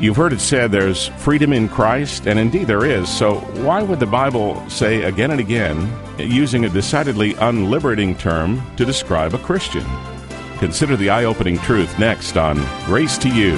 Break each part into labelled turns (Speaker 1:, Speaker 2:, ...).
Speaker 1: You've heard it said there's freedom in Christ, and indeed there is. So why would the Bible say again and again, using a decidedly unliberating term to describe a Christian? Consider the eye-opening truth next on Grace to You.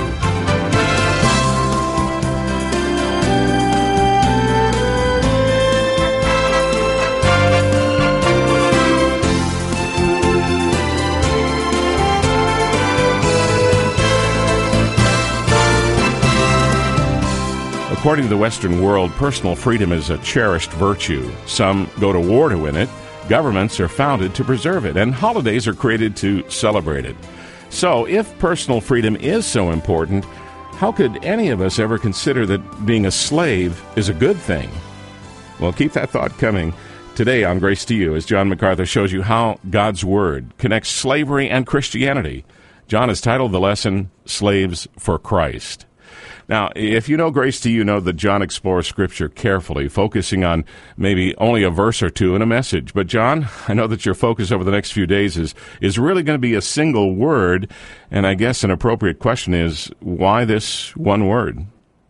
Speaker 1: According to the Western world, personal freedom is a cherished virtue. Some go to war to win it. Governments are founded to preserve it, and holidays are created to celebrate it. So, if personal freedom is so important, how could any of us ever consider that being a slave is a good thing? Well, keep that thought coming today on Grace to You as John MacArthur shows you how God's Word connects slavery and Christianity. John has titled the lesson, Slaves for Christ. Now, if you know Grace to You, know that John explores Scripture carefully, focusing on maybe only a verse or two in a message. But John, I know that your focus over the next few days is really going to be a single word, and I guess an appropriate question is, why this one word?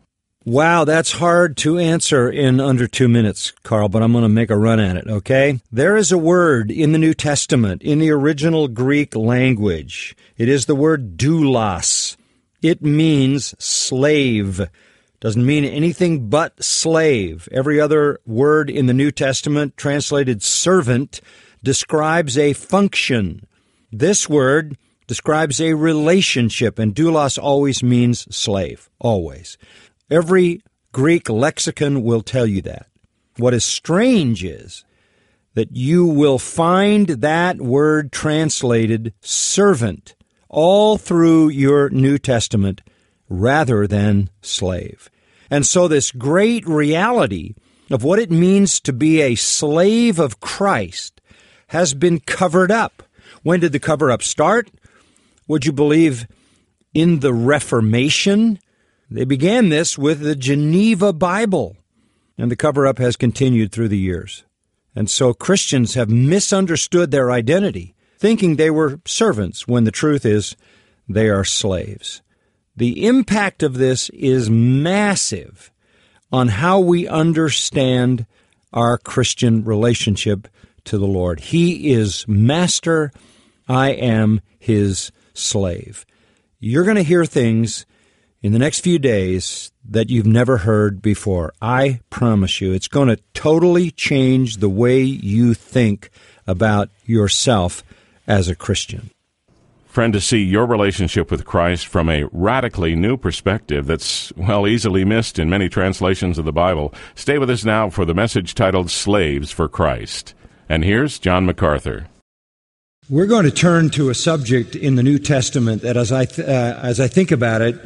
Speaker 2: Wow, that's hard to answer in under 2 minutes, Carl, but I'm going to make a run at it, okay? There is a word in the New Testament, in the original Greek language. It is the word doulos. It means slave. Doesn't mean anything but slave. Every other word in the New Testament, translated servant, describes a function. This word describes a relationship, and doulos always means slave, always. Every Greek lexicon will tell you that. What is strange is that you will find that word translated servant all through your New Testament rather than slave. And so this great reality of what it means to be a slave of Christ has been covered up. When did the cover-up start? Would you believe in the Reformation? They began this with the Geneva Bible, and the cover-up has continued through the years. And so Christians have misunderstood their identity, thinking they were servants, when the truth is they are slaves. The impact of this is massive on how we understand our Christian relationship to the Lord. He is master, I am his slave. You're going to hear things in the next few days that you've never heard before. I promise you, it's going to totally change the way you think about yourself as a Christian.
Speaker 1: Friend, to see your relationship with Christ from a radically new perspective that's, well, easily missed in many translations of the Bible, stay with us now for the message titled Slaves for Christ. And here's John MacArthur.
Speaker 2: We're going to turn to a subject in the New Testament that, as I think about it,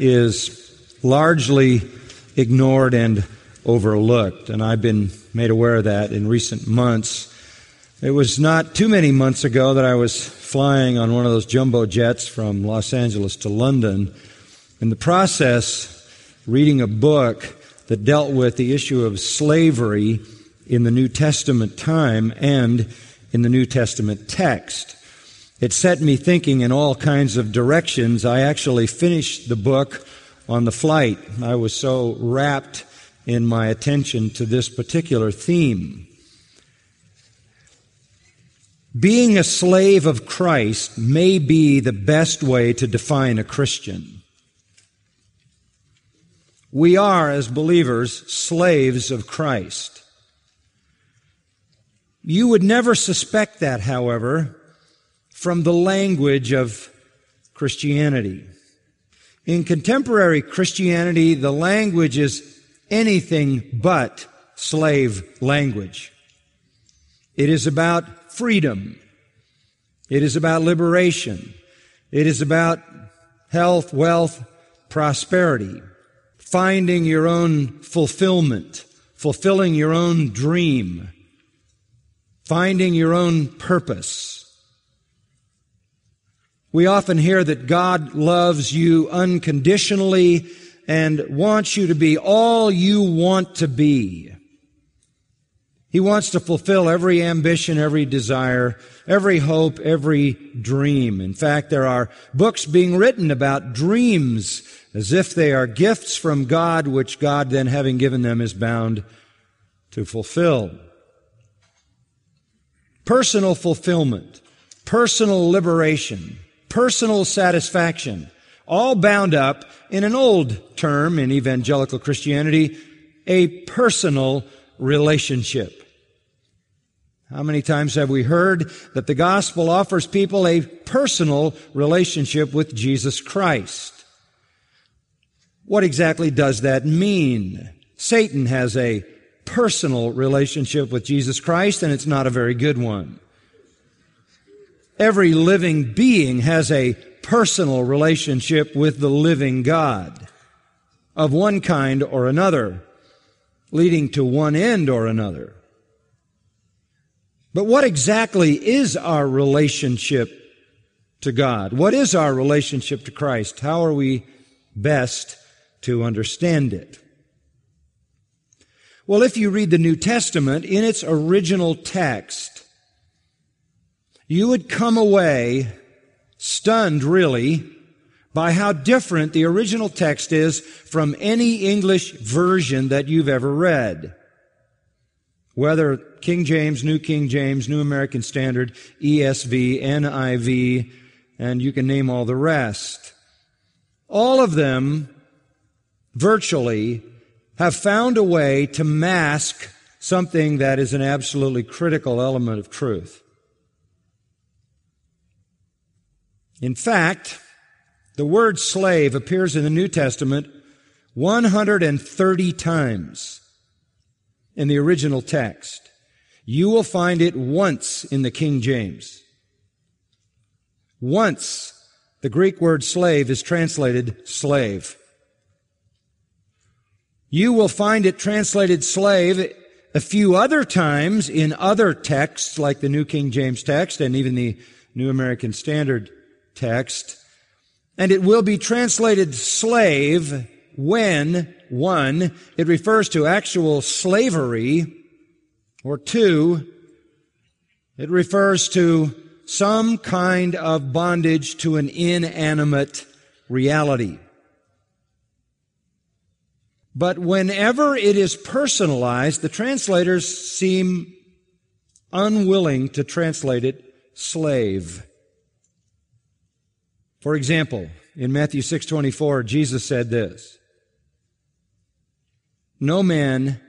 Speaker 2: is largely ignored and overlooked, and I've been made aware of that in recent months. It was not too many months ago that I was flying on one of those jumbo jets from Los Angeles to London. In the process, reading a book that dealt with the issue of slavery in the New Testament time and in the New Testament text. It set me thinking in all kinds of directions. I actually finished the book on the flight. I was so wrapped in my attention to this particular theme. Being a slave of Christ may be the best way to define a Christian. We are, as believers, slaves of Christ. You would never suspect that, however, from the language of Christianity. In contemporary Christianity, the language is anything but slave language. It is about freedom. It is about liberation. It is about health, wealth, prosperity, finding your own fulfillment, fulfilling your own dream, finding your own purpose. We often hear that God loves you unconditionally and wants you to be all you want to be. He wants to fulfill every ambition, every desire, every hope, every dream. In fact, there are books being written about dreams as if they are gifts from God, which God then, having given them, is bound to fulfill. Personal fulfillment, personal liberation, personal satisfaction, all bound up in an old term in evangelical Christianity, a personal relationship. How many times have we heard that the gospel offers people a personal relationship with Jesus Christ? What exactly does that mean? Satan has a personal relationship with Jesus Christ, and it's not a very good one. Every living being has a personal relationship with the living God of one kind or another, leading to one end or another. But what exactly is our relationship to God? What is our relationship to Christ? How are we best to understand it? Well, if you read the New Testament in its original text, you would come away stunned, really, by how different the original text is from any English version that you've ever read. Whether King James, New King James, New American Standard, ESV, NIV, and you can name all the rest. All of them, virtually, have found a way to mask something that is an absolutely critical element of truth. In fact, the word slave appears in the New Testament 130 times in the original text. You will find it once in the King James. Once the Greek word slave is translated slave. You will find it translated slave a few other times in other texts like the New King James text and even the New American Standard text. And it will be translated slave when, one, it refers to actual slavery, or two, it refers to some kind of bondage to an inanimate reality. But whenever it is personalized, the translators seem unwilling to translate it slave. For example, in Matthew 6:24, Jesus said this, "No man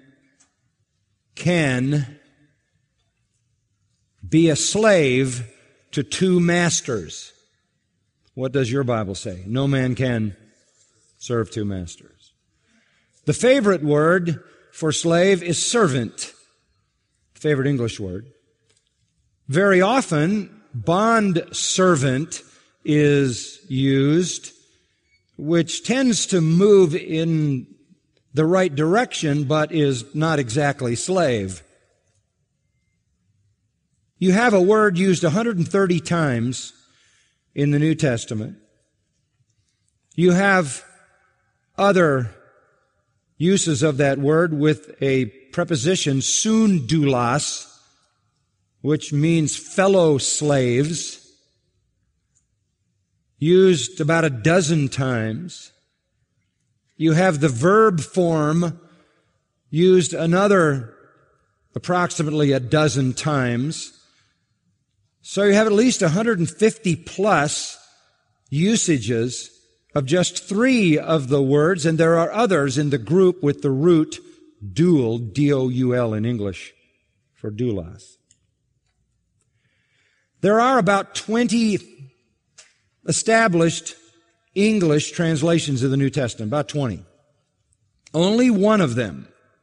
Speaker 2: can be a slave to two masters." What does your Bible say? No man can serve two masters. The favorite word for slave is servant, favorite English word. Very often, bond servant is used, which tends to move in the right direction, but is not exactly slave. You have a word used 130 times in the New Testament. You have other uses of that word with a preposition, sundulas, which means fellow slaves, used about a dozen times. You have the verb form used another approximately a dozen times. So you have at least 150 plus usages of just three of the words, and there are others in the group with the root dual, D-O-U-L in English, for doulos. There are about 20 established English translations of the New Testament, about 20. Only one of them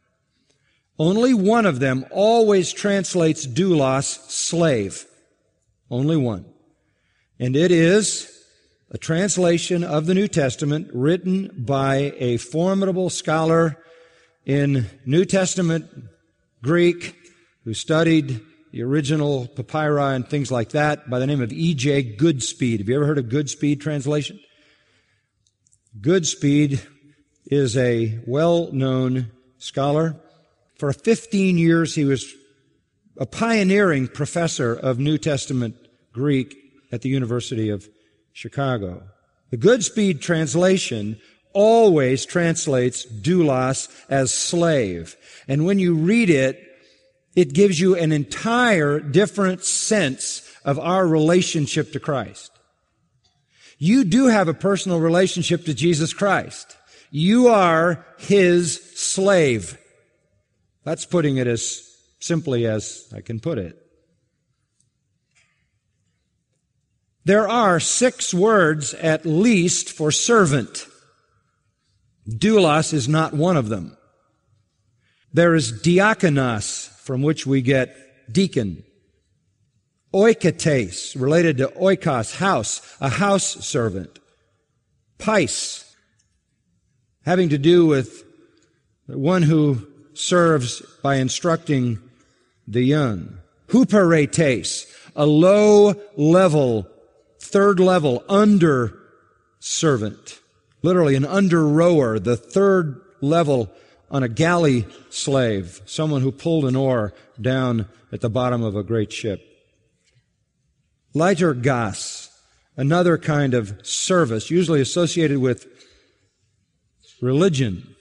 Speaker 2: always translates doulos, slave. Only one. And it is a translation of the New Testament written by a formidable scholar in New Testament Greek who studied the original papyri and things like that by the name of E.J. Goodspeed. Have you ever heard of Goodspeed translation? Goodspeed is a well-known scholar. For 15 years he was a pioneering professor of New Testament Greek at the University of Chicago. The Goodspeed translation always translates doulos as slave. And when you read it, it gives you an entire different sense of our relationship to Christ. You do have a personal relationship to Jesus Christ. You are His slave. That's putting it as simply as I can put it. There are 6 words at least for servant. Doulos is not one of them. There is diakonos, from which we get deacon. Oikotes, related to oikos, house, a house servant. Pais, having to do with one who serves by instructing the young. Huperetes, a low-level, third-level, under servant. Literally an under-rower, the third level on a galley slave, someone who pulled an oar down at the bottom of a great ship. Liturgos, another kind of service, usually associated with religion.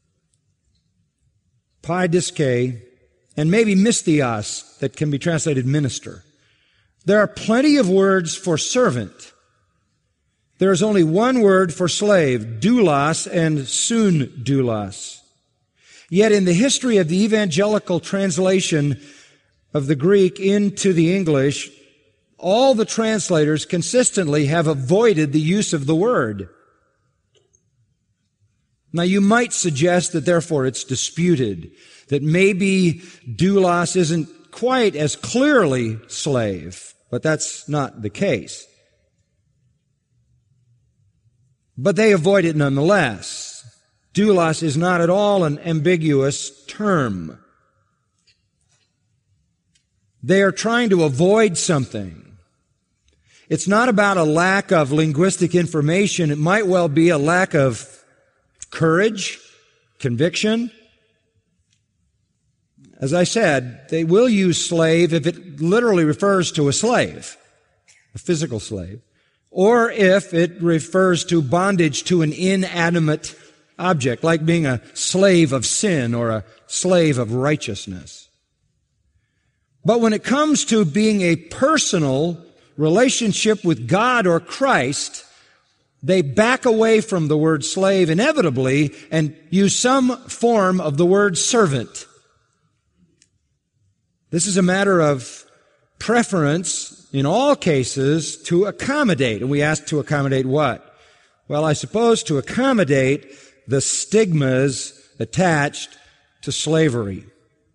Speaker 2: Paidiske, and maybe mystios, that can be translated minister. There are plenty of words for servant. There is only one word for slave, doulos and sun doulos. Yet in the history of the evangelical translation of the Greek into the English, all the translators consistently have avoided the use of the word. Now you might suggest that therefore it's disputed, that maybe doulos isn't quite as clearly slave, but that's not the case. But they avoid it nonetheless. Doulos is not at all an ambiguous term. They are trying to avoid something. It's not about a lack of linguistic information. It might well be a lack of courage, conviction. As I said, they will use slave if it literally refers to a slave, a physical slave, or if it refers to bondage to an inanimate object, like being a slave of sin or a slave of righteousness. But when it comes to being a personal relationship with God or Christ, they back away from the word slave inevitably and use some form of the word servant. This is a matter of preference in all cases to accommodate. And we ask to accommodate what? Well, I suppose to accommodate the stigmas attached to slavery.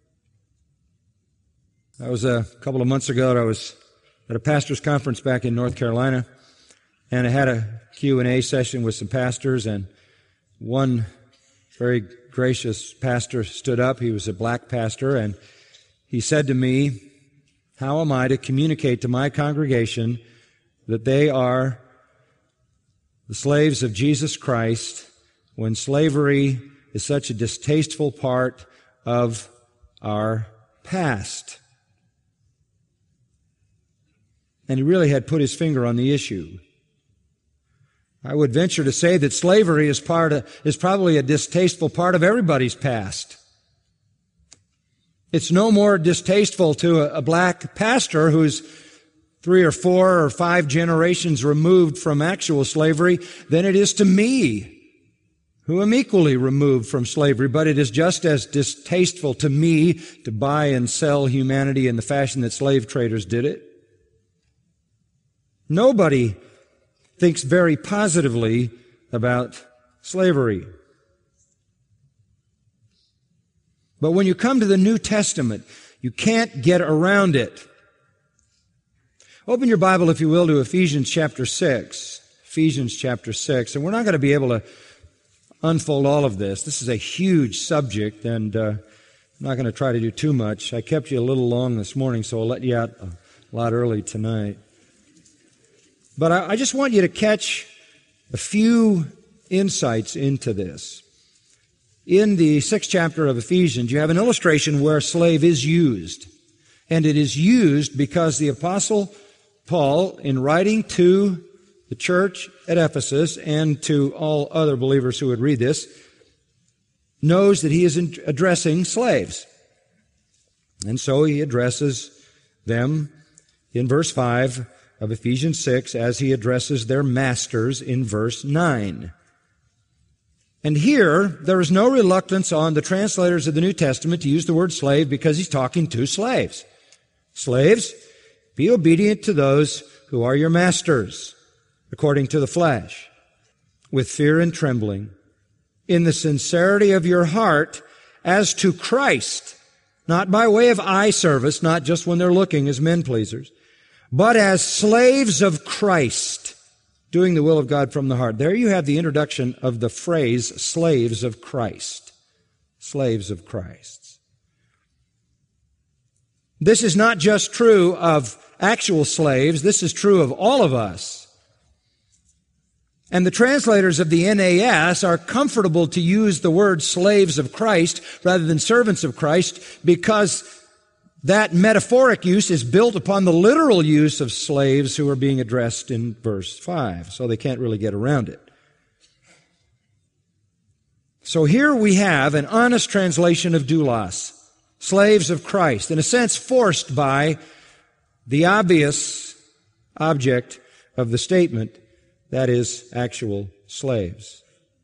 Speaker 2: That was a couple of months ago. I was at a pastor's conference back in North Carolina, and I had a Q&A session with some pastors, and one very gracious pastor stood up. He was a black pastor, and he said to me, "How am I to communicate to my congregation that they are the slaves of Jesus Christ when slavery is such a distasteful part of our past?" And he really had put his finger on the issue. I would venture to say that slavery is probably a distasteful part of everybody's past. It's no more distasteful to a black pastor who's 3 or 4 or 5 generations removed from actual slavery than it is to me, who am equally removed from slavery, but it is just as distasteful to me to buy and sell humanity in the fashion that slave traders did it. Nobody thinks very positively about slavery. But when you come to the New Testament, you can't get around it. Open your Bible, if you will, to Ephesians chapter 6. Ephesians chapter 6. And we're not going to be able to unfold all of this. This is a huge subject, and I'm not going to try to do too much. I kept you a little long this morning, so I'll let you out a lot early tonight. But I just want you to catch a few insights into this. In the 6th chapter of Ephesians, you have an illustration where slave is used. And it is used because the Apostle Paul, in writing to the church at Ephesus and to all other believers who would read this, knows that he is addressing slaves. And so he addresses them in verse 5 of Ephesians 6 as he addresses their masters in verse 9. And here, there is no reluctance on the translators of the New Testament to use the word slave because he's talking to slaves. Slaves, be obedient to those who are your masters, according to the flesh, with fear and trembling, in the sincerity of your heart as to Christ, not by way of eye service, not just when they're looking as men pleasers, but as slaves of Christ, doing the will of God from the heart. There you have the introduction of the phrase, slaves of Christ. Slaves of Christ. This is not just true of actual slaves, this is true of all of us. And the translators of the NAS are comfortable to use the word slaves of Christ rather than servants of Christ because that metaphoric use is built upon the literal use of slaves who are being addressed in verse 5, so they can't really get around it. So here we have an honest translation of doulos, slaves of Christ, in a sense forced by the obvious object of the statement, that is, actual slaves.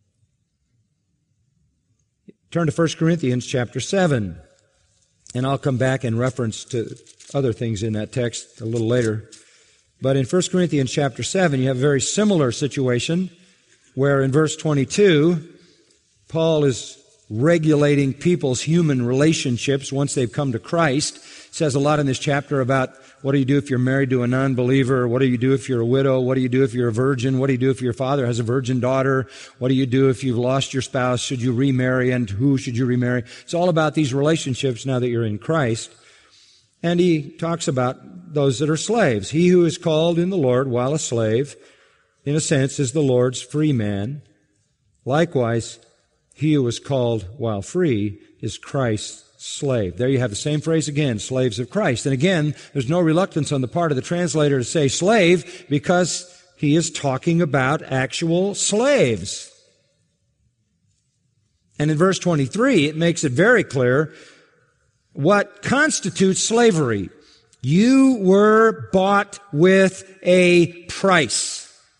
Speaker 2: Turn to 1 Corinthians chapter 7, and I'll come back in reference to other things in that text a little later. But in 1 Corinthians chapter 7, you have a very similar situation where in verse 22, Paul is regulating people's human relationships once they've come to Christ. It says a lot in this chapter about what do you do if you're married to a non-believer? What do you do if you're a widow? What do you do if you're a virgin? What do you do if your father has a virgin daughter? What do you do if you've lost your spouse? Should you remarry? And who should you remarry? It's all about these relationships now that you're in Christ. And he talks about those that are slaves. He who is called in the Lord while a slave, in a sense, is the Lord's free man. Likewise, he who is called while free is Christ's slave. There you have the same phrase again, slaves of Christ. And again, there's no reluctance on the part of the translator to say slave because he is talking about actual slaves. And in verse 23, it makes it very clear what constitutes slavery. You were bought with a price.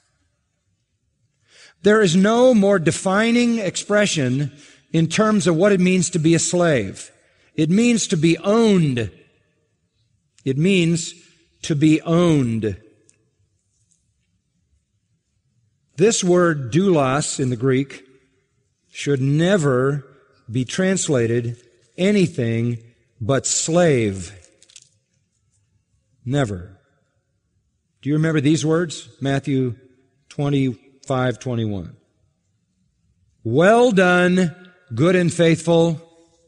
Speaker 2: There is no more defining expression in terms of what it means to be a slave. It means to be owned. It means to be owned. This word doulos in the Greek should never be translated anything but slave. Never. Do you remember these words? Matthew 25:21. Well done, good and faithful.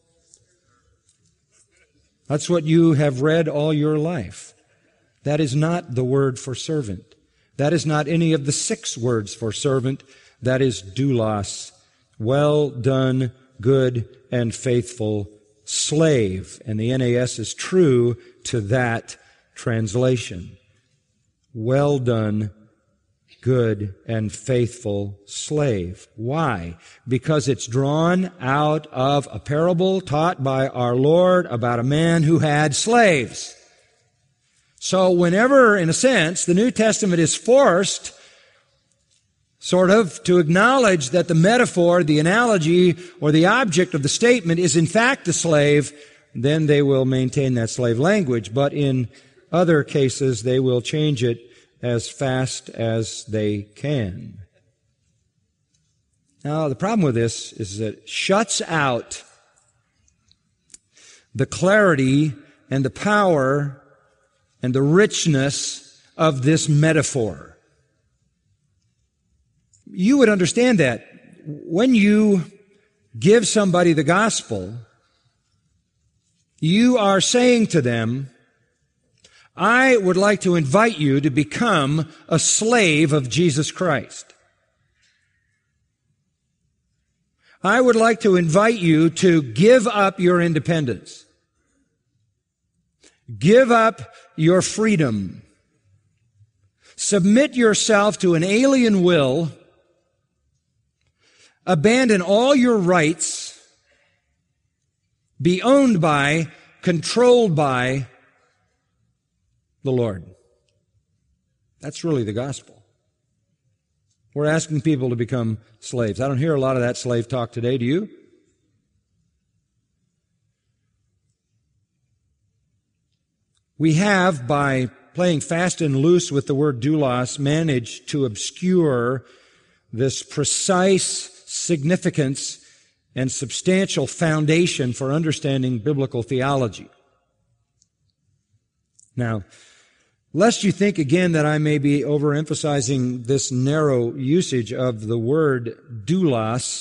Speaker 2: That's what you have read all your life. That is not the word for servant. That is not any of the 6 words for servant. That is doulos. Well done, good and faithful slave. And the NAS is true to that translation. Well done, good and faithful slave. Why? Because it's drawn out of a parable taught by our Lord about a man who had slaves. So whenever, in a sense, the New Testament is forced sort of to acknowledge that the metaphor, the analogy, or the object of the statement is in fact the slave, then they will maintain that slave language. But in other cases, they will change it as fast as they can. Now, the problem with this is that it shuts out the clarity and the power and the richness of this metaphor. You would understand that when you give somebody the gospel, you are saying to them, I would like to invite you to become a slave of Jesus Christ. I would like to invite you to give up your independence. Give up your freedom. Submit yourself to an alien will. Abandon all your rights. Be owned by, controlled by the Lord. That's really the gospel. We're asking people to become slaves. I don't hear a lot of that slave talk today, do you? We have, by playing fast and loose with the word doulos, managed to obscure this precise significance and substantial foundation for understanding biblical theology. Now, lest you think again that I may be overemphasizing this narrow usage of the word doulos,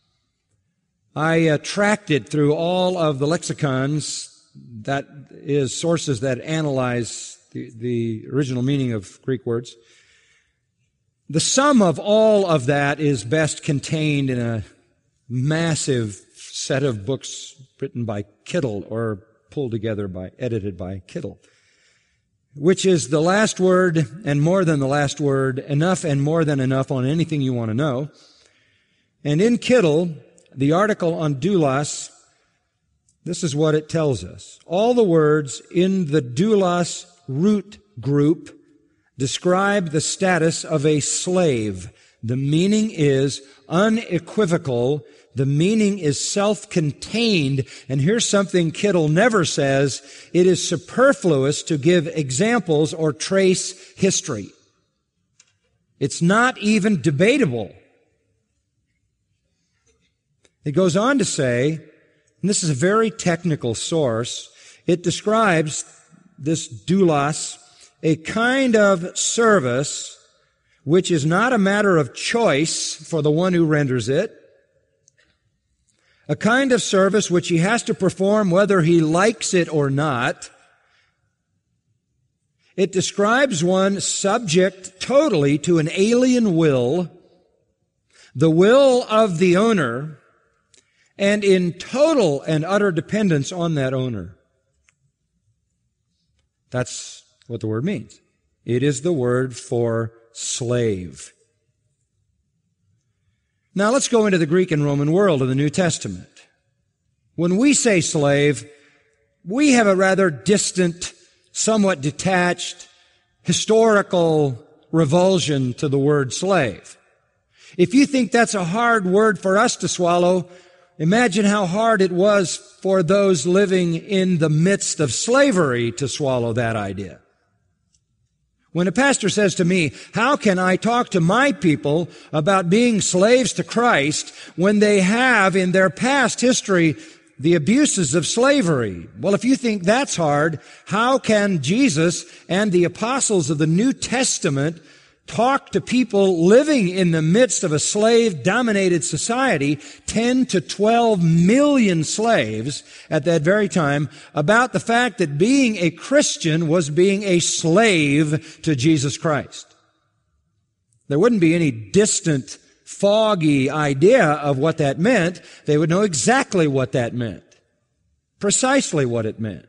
Speaker 2: I tracked it through all of the lexicons, that is, sources that analyze the original meaning of Greek words. The sum of all of that is best contained in a massive set of books written by Kittel, or edited by Kittel, which is the last word and more than the last word, enough and more than enough on anything you want to know. And in Kittel, the article on doulos, this is what it tells us. All the words in the doulos root group describe the status of a slave. The meaning is unequivocal. The meaning is self-contained. And here's something Kittel never says. It is superfluous to give examples or trace history. It's not even debatable. It goes on to say, and this is a very technical source, it describes this doulos, a kind of service which is not a matter of choice for the one who renders it, a kind of service which he has to perform whether he likes it or not. It describes one subject totally to an alien will, the will of the owner, and in total and utter dependence on that owner. That's what the word means. It is the word for slave. Now let's go into the Greek and Roman world of the New Testament. When we say slave, we have a rather distant, somewhat detached, historical revulsion to the word slave. If you think that's a hard word for us to swallow, imagine how hard it was for those living in the midst of slavery to swallow that idea. When a pastor says to me, how can I talk to my people about being slaves to Christ when they have in their past history the abuses of slavery? Well, if you think that's hard, how can Jesus and the apostles of the New Testament talk to people living in the midst of a slave-dominated society, 10 to 12 million slaves at that very time, about the fact that being a Christian was being a slave to Jesus Christ? There wouldn't be any distant, foggy idea of what that meant. They would know exactly what that meant, precisely what it meant.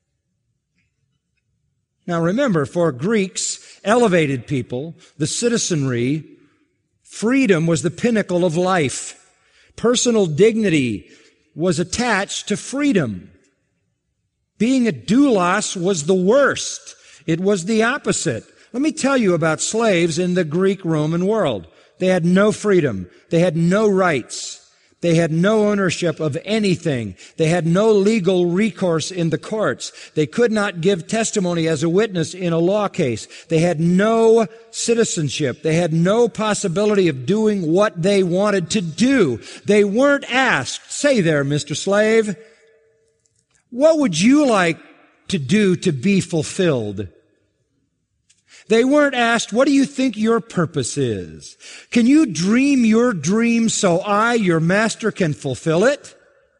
Speaker 2: Now remember, for Greeks, elevated people, the citizenry, freedom was the pinnacle of life. Personal dignity was attached to freedom. Being a doulos was the worst. It was the opposite. Let me tell you about slaves in the Greek-Roman world. They had no freedom. They had no rights. They had no ownership of anything. They had no legal recourse in the courts. They could not give testimony as a witness in a law case. They had no citizenship. They had no possibility of doing what they wanted to do. They weren't asked, say there, Mr. Slave, what would you like to do to be fulfilled? They weren't asked, what do you think your purpose is? Can you dream your dream so I, your master, can fulfill it?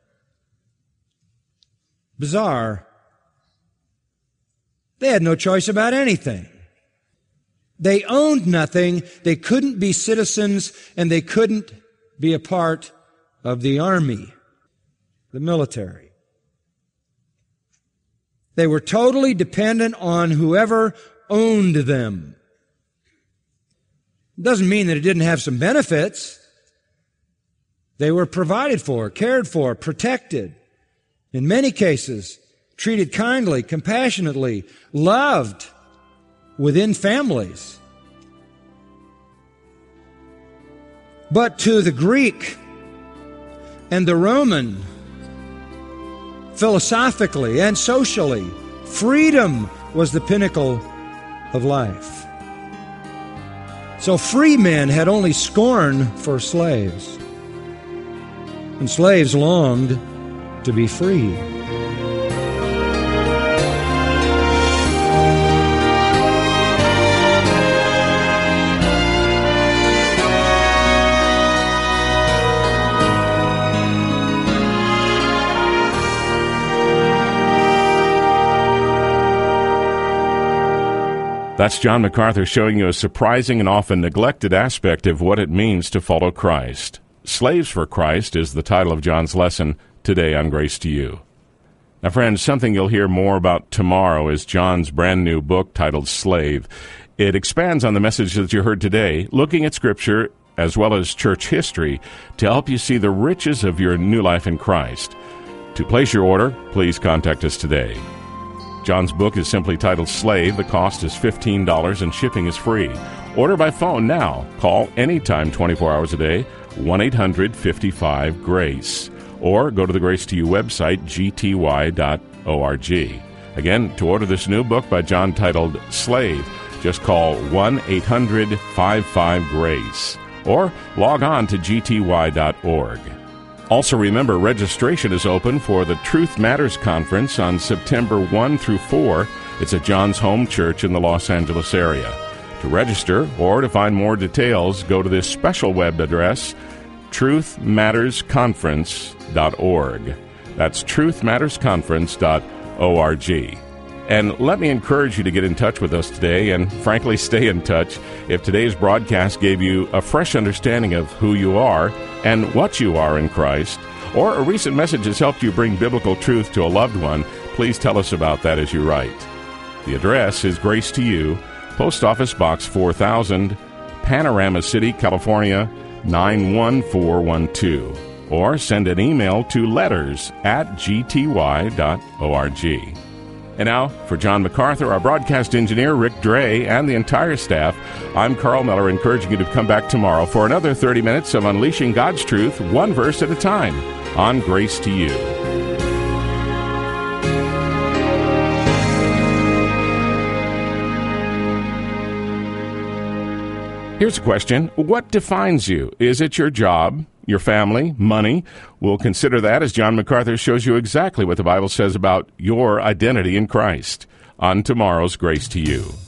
Speaker 2: Bizarre. They had no choice about anything. They owned nothing. They couldn't be citizens, and they couldn't be a part of the army, the military. They were totally dependent on whoever owned them. It doesn't mean that it didn't have some benefits. They were provided for, cared for, protected. In many cases, treated kindly, compassionately, loved within families. But to the Greek and the Roman, philosophically and socially, freedom was the pinnacle of life. So free men had only scorn for slaves, and slaves longed to be free.
Speaker 1: That's John MacArthur showing you a surprising and often neglected aspect of what it means to follow Christ. Slaves for Christ is the title of John's lesson today on Grace to You. Now, friends, something you'll hear more about tomorrow is John's brand new book titled Slave. It expands on the message that you heard today, looking at Scripture as well as church history to help you see the riches of your new life in Christ. To place your order, please contact us today. John's book is simply titled Slave. The cost is $15 and shipping is free. Order by phone now. Call anytime 24 hours a day, 1-800-55-GRACE. Or go to the Grace to You website, gty.org. Again, to order this new book by John titled Slave, just call 1-800-55-GRACE. Or log on to gty.org. Also remember, registration is open for the Truth Matters Conference on September 1 through 4. It's at John's home church in the Los Angeles area. To register or to find more details, go to this special web address, truthmattersconference.org. That's truthmattersconference.org. And let me encourage you to get in touch with us today and, frankly, stay in touch. If today's broadcast gave you a fresh understanding of who you are and what you are in Christ, or a recent message has helped you bring biblical truth to a loved one, please tell us about that as you write. The address is Grace to You, Post Office Box 4000, Panorama City, California, 91412. Or send an email to letters@gty.org. And now, for John MacArthur, our broadcast engineer, Rick Dre, and the entire staff, I'm Carl Miller, encouraging you to come back tomorrow for another 30 minutes of unleashing God's truth, one verse at a time, on Grace to You. Here's a question. What defines you? Is it your job, your family, money? We'll consider that as John MacArthur shows you exactly what the Bible says about your identity in Christ on tomorrow's Grace to You.